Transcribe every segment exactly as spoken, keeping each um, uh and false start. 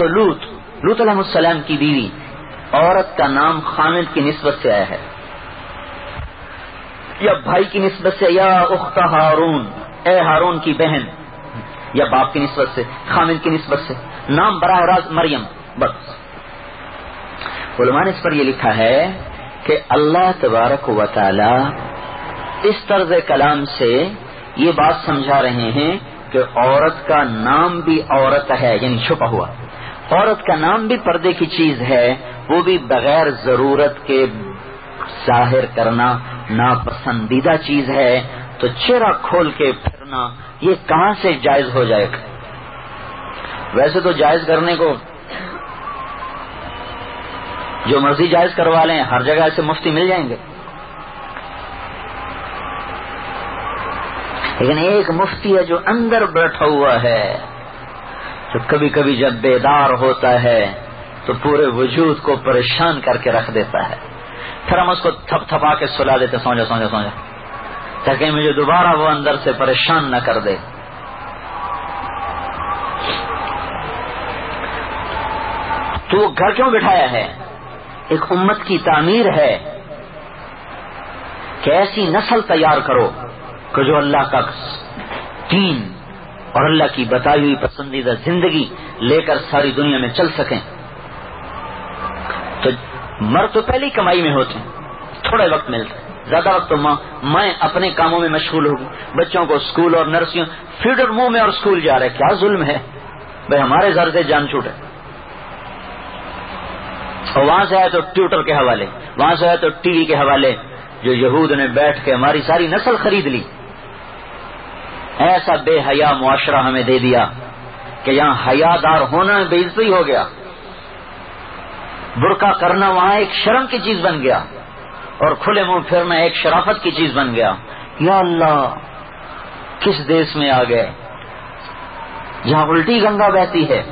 تو لوط لوط علیہ السلام کی بیوی، عورت کا نام خامد کی نسبت سے آیا ہے، یا بھائی کی نسبت سے، یا اخت ہارون، اے ہارون کی بہن، یا باپ کی نسبت سے، خامد کی نسبت سے، نام براہ راست مریم. بس علماء نے اس پر یہ لکھا ہے کہ اللہ تبارک و تعالی اس طرز کلام سے یہ بات سمجھا رہے ہیں کہ عورت کا نام بھی عورت ہے، یعنی چھپا ہوا. عورت کا نام بھی پردے کی چیز ہے، وہ بھی بغیر ضرورت کے ظاہر کرنا ناپسندیدہ چیز ہے. تو چہرہ کھول کے پھرنا یہ کہاں سے جائز ہو جائے گا؟ ویسے تو جائز کرنے کو جو مرضی جائز کروا لیں، ہر جگہ ایسے مفتی مل جائیں گے. لیکن ایک مفتی ہے جو اندر بیٹھا ہوا ہے، جو کبھی کبھی جب بیدار ہوتا ہے تو پورے وجود کو پریشان کر کے رکھ دیتا ہے. پھر ہم اس کو تھپ تھپا کے سلا دیتے، سو جا سو جا سو جا، تاکہ مجھے دوبارہ وہ اندر سے پریشان نہ کر دے. تو وہ گھر کیوں بٹھایا ہے؟ ایک امت کی تعمیر ہے کہ ایسی نسل تیار کرو کہ جو اللہ کا دین اور اللہ کی بتائی ہوئی پسندیدہ زندگی لے کر ساری دنیا میں چل سکیں. تو مرد تو پہلی کمائی میں ہوتے ہیں، تھوڑا وقت ملتا ہے، زیادہ وقت تو ماں میں اپنے کاموں میں مشغول ہوگی، بچوں کو اسکول اور نرسریوں، فیڈر منہ میں اور اسکول جا رہے. کیا ظلم ہے بھائی، ہمارے گھر سے جان چھوٹے. اور وہاں سے آئے تو ٹیوٹر کے حوالے، وہاں سے آئے تو ٹی وی کے حوالے، جو یہود نے بیٹھ کے ہماری ساری نسل خرید لی. ایسا بے حیا معاشرہ ہمیں دے دیا کہ یہاں حیا دار ہونا بے عزتی ہو گیا، برقع کرنا وہاں ایک شرم کی چیز بن گیا، اور کھلے منہ پھرنا ایک شرافت کی چیز بن گیا. یا اللہ، کس دیش میں آ گئے جہاں الٹی گنگا بہتی ہے.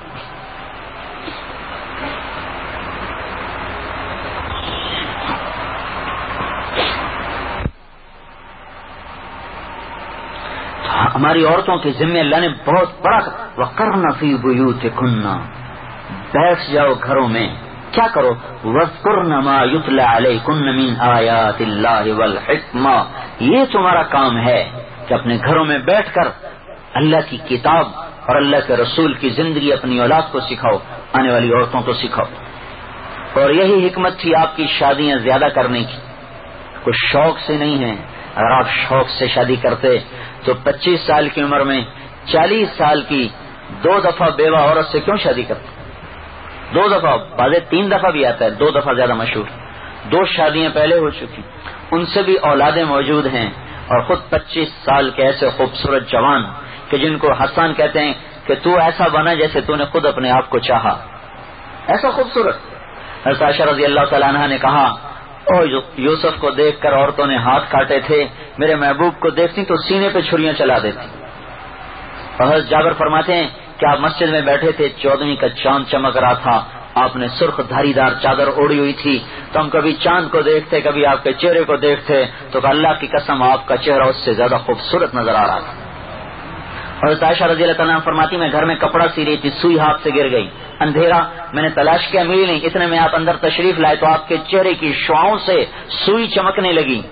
ہماری عورتوں کے ذمہ اللہ نے بہت بڑا وَقَرْنَ فِي بُيُوتِكُنَّ، بیٹھ جاؤ گھروں میں. کیا کرو؟ وَاذْكُرْنَ مَا يُتْلَى عَلَيْكُنَّ مِنْ آيَاتِ اللَّهِ وَالْحِكْمَةِ. یہ تمہارا کام ہے کہ اپنے گھروں میں بیٹھ کر اللہ کی کتاب اور اللہ کے رسول کی زندگی اپنی اولاد کو سکھاؤ، آنے والی عورتوں کو سکھاؤ. اور یہی حکمت تھی آپ کی شادیاں زیادہ کرنے کی. کوئی شوق سے نہیں ہے. اگر آپ شوق سے شادی کرتے تو پچیس سال کی عمر میں چالیس سال کی دو دفعہ بیوہ عورت سے کیوں شادی کرتے؟ دو دفعہ، بعض تین دفعہ بھی آتا ہے، دو دفعہ زیادہ مشہور. دو شادیاں پہلے ہو چکی، ان سے بھی اولادیں موجود ہیں، اور خود پچیس سال کے ایسے خوبصورت جوان کہ جن کو حسان کہتے ہیں کہ تو ایسا بنا جیسے تو نے خود اپنے آپ کو چاہا، ایسا خوبصورت. حضرت عائشہ رضی اللہ تعالیٰ عنہ نے کہا، او یوسف کو دیکھ کر عورتوں نے ہاتھ کاٹے تھے، میرے محبوب کو دیکھتی تو سینے پہ چھریاں چلا دیتی. اور حضرت جابر فرماتے ہیں کہ آپ مسجد میں بیٹھے تھے، چودہویں کا چاند چمک رہا تھا، آپ نے سرخ دھاری دار چادر اوڑی ہوئی تھی، تو ہم کبھی چاند کو دیکھتے، کبھی آپ کے چہرے کو دیکھتے تو کہ اللہ کی قسم آپ کا چہرہ اس سے زیادہ خوبصورت نظر آ رہا تھا. حضرت عائشہ رضی اللہ تعالیٰ عنہ فرماتی، میں گھر میں کپڑا سی رہی تھی، سوئی ہاتھ سے گر گئی، اندھیرا، میں نے تلاش کیا، ملی نہیں. اتنے میں آپ اندر تشریف لائے تو آپ کے چہرے کی شعاؤں سے سوئی چمکنے لگی.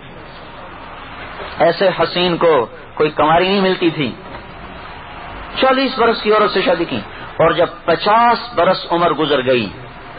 ایسے حسین کو کوئی کنواری نہیں ملتی تھی. چالیس برس کی عورت سے شادی کی، اور جب پچاس برس عمر گزر گئی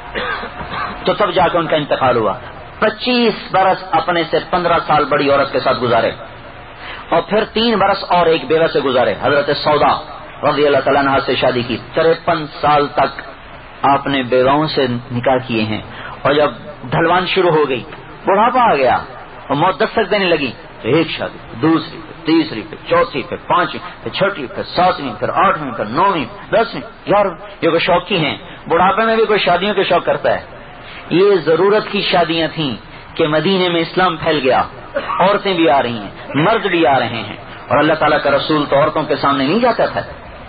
تو تب جا کے ان کا انتقال ہوا. پچیس برس اپنے سے پندرہ سال بڑی عورت کے ساتھ گزارے، اور پھر تین برس اور ایک بیوہ سے گزارے. حضرت سودا رضی اللہ تعالیٰ عنہ سے شادی کی، تریپن سال تک آپ نے بیواؤں سے نکاح کیے ہیں. اور جب ڈھلوان شروع ہو گئی، بڑھاپا آ گیا اور موت دستک دینے لگی، تو ایک شادی، دوسری، تیسری، پھر چوتھی، پھر پانچویں، پھر چھٹی، پھر ساتویں، پھر آٹھویں، پھر نویں، دسویں، گیارہویں. یہ کوئی شوق کی ہیں؟ بڑھاپے میں بھی کوئی شادیوں کے شوق کرتا ہے؟ یہ ضرورت کی شادیاں تھیں کہ مدینے میں اسلام پھیل گیا، عورتیں بھی آ رہی ہیں، مرد بھی آ رہے ہیں، اور اللہ تعالیٰ کا رسول تو عورتوں کے سامنے نہیں جاتا تھا.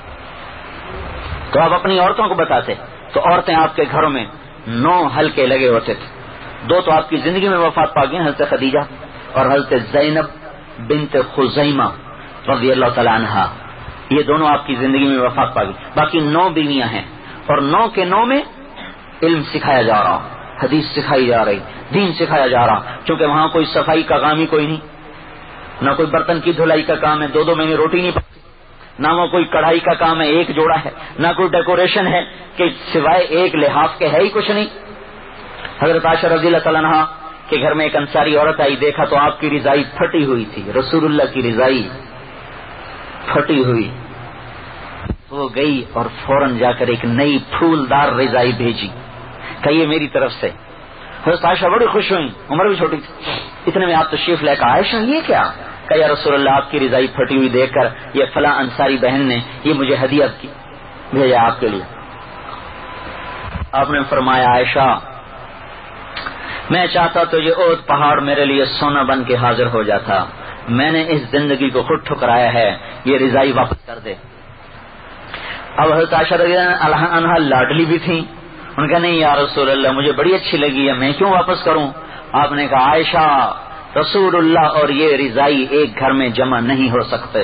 تو آپ اپنی عورتوں کو بتاتے تو عورتیں آپ کے گھروں میں نو حلقے لگے ہوتے تھے. دو تو آپ کی زندگی میں وفات پا گئی، حضرت خدیجہ اور حضرت زینب بنت خزیمہ رضی اللہ تعالی عنہا، یہ دونوں آپ کی زندگی میں وفات پا گئی. باقی نو بیویاں ہیں، اور نو کے نو میں علم سکھایا جا رہا، حدیث سکھائی جا رہی، دین سکھایا جا رہا، کیونکہ وہاں کوئی صفائی کا کام ہی کوئی نہیں، نہ کوئی برتن کی دھلائی کا کام ہے، دو دو مہینے روٹی نہیں پکتی، نہ وہ کوئی کڑھائی کا کام ہے ایک جوڑا ہے، نہ کوئی ڈیکوریشن ہے کہ سوائے ایک لحاف کے ہے ہی کچھ نہیں۔ حضرت عائشہ رضی اللہ تعالیٰ عنہا کے گھر میں ایک انصاری عورت آئی، دیکھا تو آپ کی رضائی پھٹی ہوئی تھی، رسول اللہ کی رضائی پھٹی ہوئی، وہ گئی اور فوراً جا کر ایک نئی پھولدار رضائی بھیجی کہ یہ میری طرف سے۔ حضرت عائشہ بڑی خوش ہوئی، عمر بھی چھوٹی تھی، اتنے میں آپ تشریف لے کر عائشہ یہ کیا؟ کہ یا رسول اللہ آپ کی رضائی پھٹی ہوئی دیکھ کر یہ فلاں انصاری بہن نے یہ مجھے ہدیہ کی بھیجا آپ کے لیے۔ آپ نے فرمایا عائشہ میں چاہتا تو یہ احد پہاڑ میرے لیے سونا بن کے حاضر ہو جاتا، میں نے اس زندگی کو خود ٹھکرایا ہے، یہ رضائی واپس کر دے۔ اب حضرت عائشہ رضی اللہ عنہا لاڈلی بھی تھیں، ان کا نہیں یا رسول اللہ مجھے بڑی اچھی لگی ہے، میں کیوں واپس کروں؟ آپ نے کہا عائشہ رسول اللہ اور یہ رضائی ایک گھر میں جمع نہیں ہو سکتے،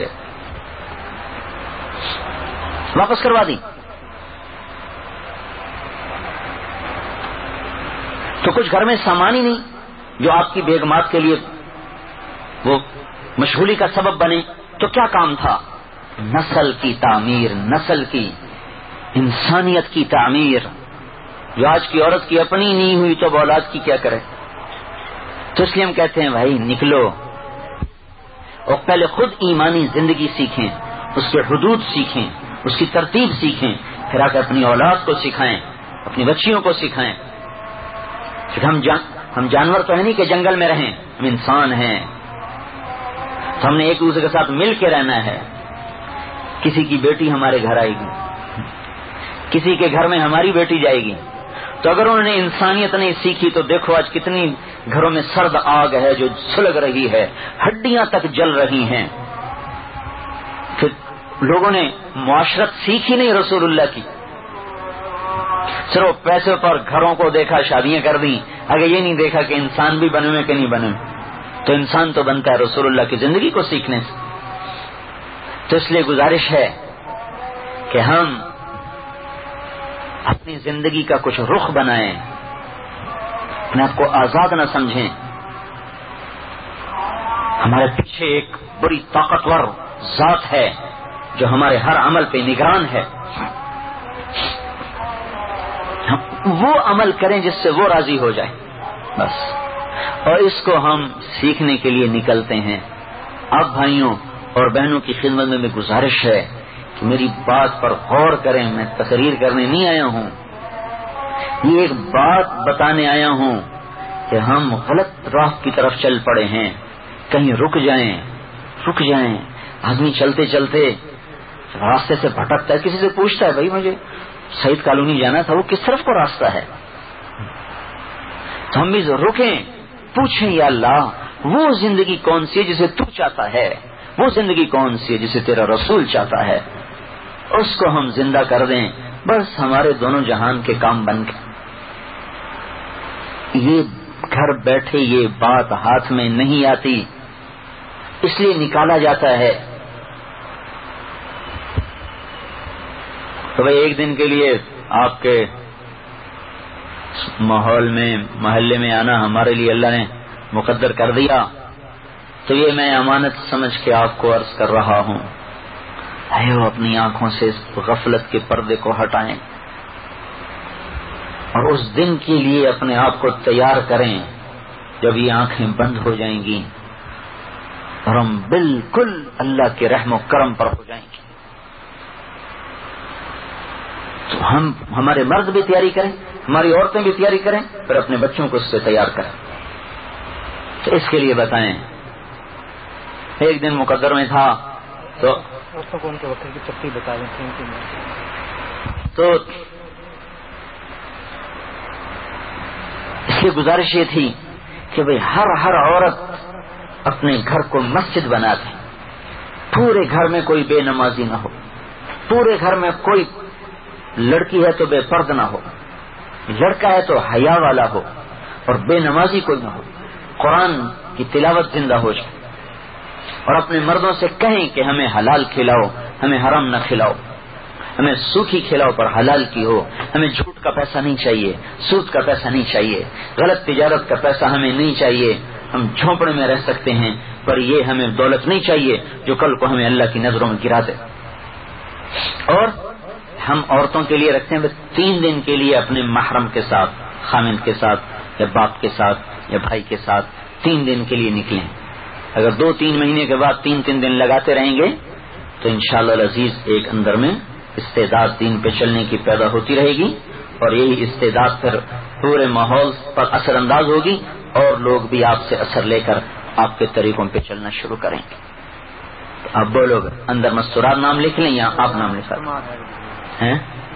واپس کروا دی۔ تو کچھ گھر میں سامان ہی نہیں جو آپ کی بیگمات کے لیے وہ مشغولی کا سبب بنے، تو کیا کام تھا؟ نسل کی تعمیر، نسل کی انسانیت کی تعمیر، جو آج کی عورت کی اپنی نہیں ہوئی تو اولاد کی کیا کرے؟ تو اس لیے ہم کہتے ہیں بھائی نکلو اور پہلے خود ایمانی زندگی سیکھیں، اس کے حدود سیکھیں، اس کی ترتیب سیکھیں، پھر آ کے اپنی اولاد کو سکھائیں، اپنی بچیوں کو سکھائیں۔ پھر ہم جان ہم جانور تو ہے نہیں کہ جنگل میں رہیں، ہم انسان ہیں، تو ہم نے ایک دوسرے کے ساتھ مل کے رہنا ہے۔ کسی کی بیٹی ہمارے گھر آئے گی، کسی کے گھر میں ہماری بیٹی جائے گی، تو اگر انہوں نے انسانیت نہیں سیکھی تو دیکھو آج کتنی گھروں میں سرد آگ ہے جو سلگ رہی ہے، ہڈیاں تک جل رہی ہیں۔ پھر لوگوں نے معاشرت سیکھی نہیں رسول اللہ کی، صرف پیسے پر گھروں کو دیکھا، شادیاں کر دیں، اگر یہ نہیں دیکھا کہ انسان بھی بنے ہوئے کہ نہیں بنے ہوئے۔ تو انسان تو بنتا ہے رسول اللہ کی زندگی کو سیکھنے سے۔ تو اس لیے گزارش ہے کہ ہم اپنی زندگی کا کچھ رخ بنائیں، اپنے آپ کو آزاد نہ سمجھیں۔ ہمارے پیچھے ایک بڑی طاقتور ذات ہے جو ہمارے ہر عمل پہ نگران ہے، ہم وہ عمل کریں جس سے وہ راضی ہو جائے بس، اور اس کو ہم سیکھنے کے لیے نکلتے ہیں۔ اب بھائیوں اور بہنوں کی خدمت میں میری گزارش ہے کہ میری بات پر غور کریں، میں تقریر کرنے نہیں آیا ہوں، یہ ایک بات بتانے آیا ہوں کہ ہم غلط راہ کی طرف چل پڑے ہیں، کہیں رک جائیں رک جائیں آدمی چلتے چلتے راستے سے بھٹکتا ہے، کسی سے پوچھتا ہے بھائی مجھے سعید کالونی جانا تھا، وہ کس طرف کو راستہ ہے؟ تو ہم بھی رکیں، پوچھیں یا اللہ وہ زندگی کون سی ہے جسے تو چاہتا ہے، وہ زندگی کون سی ہے جسے تیرا رسول چاہتا ہے، اس کو ہم زندہ کر دیں، بس ہمارے دونوں جہان کے کام بن گئے۔ یہ گھر بیٹھے یہ بات ہاتھ میں نہیں آتی، اس لیے نکالا جاتا ہے۔ تو بھائی ایک دن کے لیے آپ کے ماحول میں محلے میں آنا ہمارے لیے اللہ نے مقدر کر دیا، تو یہ میں امانت سمجھ کے آپ کو عرض کر رہا ہوں، اے اپنی آنکھوں سے اس غفلت کے پردے کو ہٹائیں اور اس دن کے لیے اپنے آپ کو تیار کریں جب یہ آنکھیں بند ہو جائیں گی اور ہم بالکل اللہ کے رحم و کرم پر ہو جائیں گے۔ تو ہم ہمارے مرد بھی تیاری کریں، ہماری عورتیں بھی تیاری کریں، پھر اپنے بچوں کو اس سے تیار کریں۔ تو اس کے لیے بتائیں، ایک دن مقدر میں تھا تو ان کے وقت کی ترتیب بتا دیں۔ تو اس کی گزارش یہ تھی کہ بھئی ہر ہر عورت اپنے گھر کو مسجد بنا دے، پورے گھر میں کوئی بے نمازی نہ ہو، پورے گھر میں کوئی لڑکی ہے تو بے پرد نہ ہو، لڑکا ہے تو حیا والا ہو، اور بے نمازی کوئی نہ ہو، قرآن کی تلاوت زندہ ہو جائے، اور اپنے مردوں سے کہیں کہ ہمیں حلال کھلاؤ، ہمیں حرام نہ کھلاؤ، ہمیں سوکھی کھلاؤ پر حلال کی ہو. ہمیں جھوٹ کا پیسہ نہیں چاہیے, سود کا پیسہ نہیں چاہیے, غلط تجارت کا پیسہ ہمیں نہیں چاہیے. ہم جھونپڑے میں رہ سکتے ہیں, پر یہ ہمیں دولت نہیں چاہیے جو کل کو ہمیں اللہ کی نظروں میں گرا دے. اور ہم عورتوں کے لیے رکھتے ہیں تین دن کے لیے اپنے محرم کے ساتھ, خامند کے ساتھ یا باپ کے ساتھ یا بھائی کے ساتھ تین دن کے لیے نکلیں. اگر دو تین مہینے کے بعد تین تین دن لگاتے رہیں گے تو انشاءاللہ العزیز ایک اندر میں استعداد دین پہ چلنے کی پیدا ہوتی رہے گی, اور یہی استعداد پھر پورے ماحول پر اثر انداز ہوگی, اور لوگ بھی آپ سے اثر لے کر آپ کے طریقوں پہ چلنا شروع کریں گے. تو آپ بولو گے اندر مستورات نام لکھ لیں یا آپ نام لکھا ہیں؟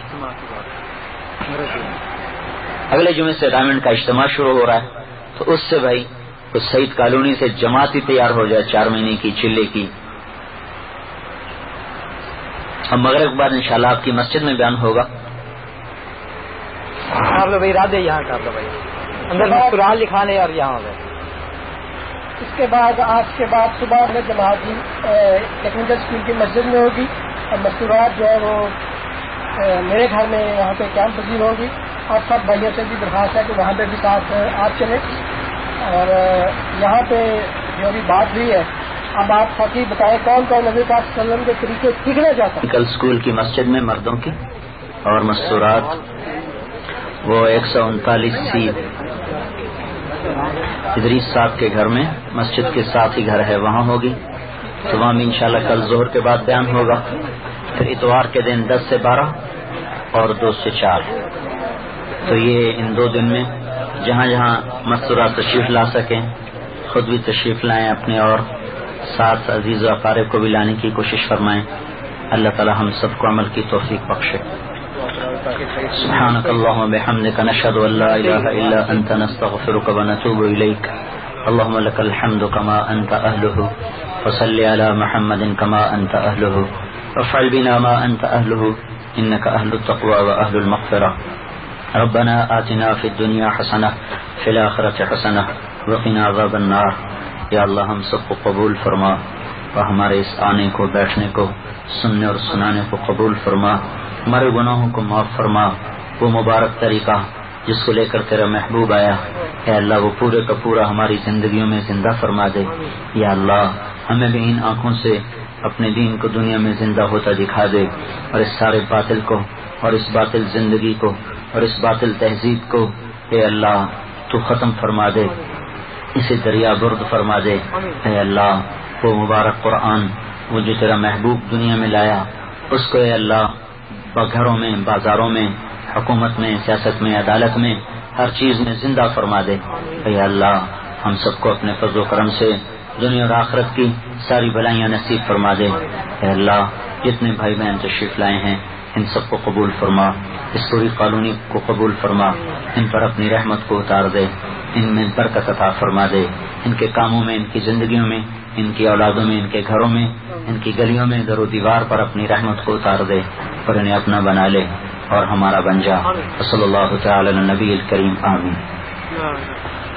اگلے جمعے سے ڈائمنڈ کا اجتماع شروع ہو رہا ہے, تو اس سے بھائی تو سعید کالونی سے جماعت ہی تیار ہو جائے چار مہینے کی چلے کی. اب مغرب کے بعد انشاءاللہ آپ کی مسجد میں بیان ہوگا. آپ لوگ ارادے یہاں کا بھائی اندر قرآن لکھانے اور یہاں گئے. اس کے بعد آج کے بعد صبح میں جماعت ٹیکنیکل اسکول کی مسجد میں ہوگی, اور مستورات جو ہے وہ میرے گھر میں وہاں پہ کیمپ پذیر ہوگی. اور سب بھائیوں سے بھی درخواست ہے کہ وہاں پہ بھی ساتھ آپ چلیں. اور یہاں پہ جو بھی بات ہوئی ہے, اب آپ فقیر بتائیں کون کون نبی پاک صلی اللہ علیہ وسلم کے طریقے سیکھنا چاہتا ہے. کل اسکول کی مسجد میں مردوں کی اور مستورات وہ ایک سو انتالیس سی ادریس صاحب کے گھر میں مسجد کے ساتھ ہی گھر ہے وہاں ہوگی. تو وہاں بھی انشاءاللہ کل ظہر کے بعد بیان ہوگا. پھر اتوار کے دن دس سے بارہ اور دو سے چار. تو یہ ان دو دن میں جہاں جہاں مستورات تشریف لا سکیں خود بھی تشریف لائیں اپنے, اور ساتھ عزیز و اقارب کو بھی لانے کی کوشش فرمائیں. اللہ تعالی ہم سب کو عمل کی توفیق بخشے. سبحانك اللهم وبحمدك نشهد ان لا اله الا انت نستغفرك ونتوب اليك. اللهم لك الحمد كما انت اهله, وصل على محمد كما انت اهله, وافعل بنا ما انت اهله انك اهل التقوى واهل المغفرة. ربنا آتنا في الدنيا حسنة في الآخرة حسنة وقنا عذاب النار. یا اللہ ہم سب کو قبول فرما, اور ہمارے اس آنے کو بیٹھنے کو سننے اور سنانے کو قبول فرما. ہمارے گناہوں کو معاف فرما. وہ مبارک طریقہ جس کو لے کر تیرا محبوب آیا, اے اللہ وہ پورے کا پورا ہماری زندگیوں میں زندہ فرما دے. یا اللہ ہمیں بھی ان آنکھوں سے اپنے دین کو دنیا میں زندہ ہوتا دکھا دے, اور اس سارے باطل کو اور اس باطل زندگی کو اور اس باطل تہذیب کو اے اللہ تو ختم فرما دے, اسے دریا برد فرما دے. اے اللہ وہ مبارک قرآن وہ جو تیرا محبوب دنیا میں لایا, اس کو اے اللہ گھروں میں, بازاروں میں, حکومت میں, سیاست میں, عدالت میں, ہر چیز میں زندہ فرما دے. اے اللہ ہم سب کو اپنے فضل و کرم سے دنیا اور آخرت کی ساری بھلائیاں نصیب فرما دے. اے اللہ جتنے بھائی بہن تشریف لائے ہیں ان سب کو قبول فرما, اس پوری کالونی کو قبول فرما, ان پر اپنی رحمت کو اتار دے, ان میں برکت عطا فرما دے, ان کے کاموں میں, ان کی زندگیوں میں, ان کی اولادوں میں, ان کے گھروں میں, ان کی گلیوں میں در و دیوار پر اپنی رحمت کو اتار دے, اور انہیں اپنا بنا لے اور ہمارا بن جا. صلی اللہ تعالی علی النبی الکریم. آمین.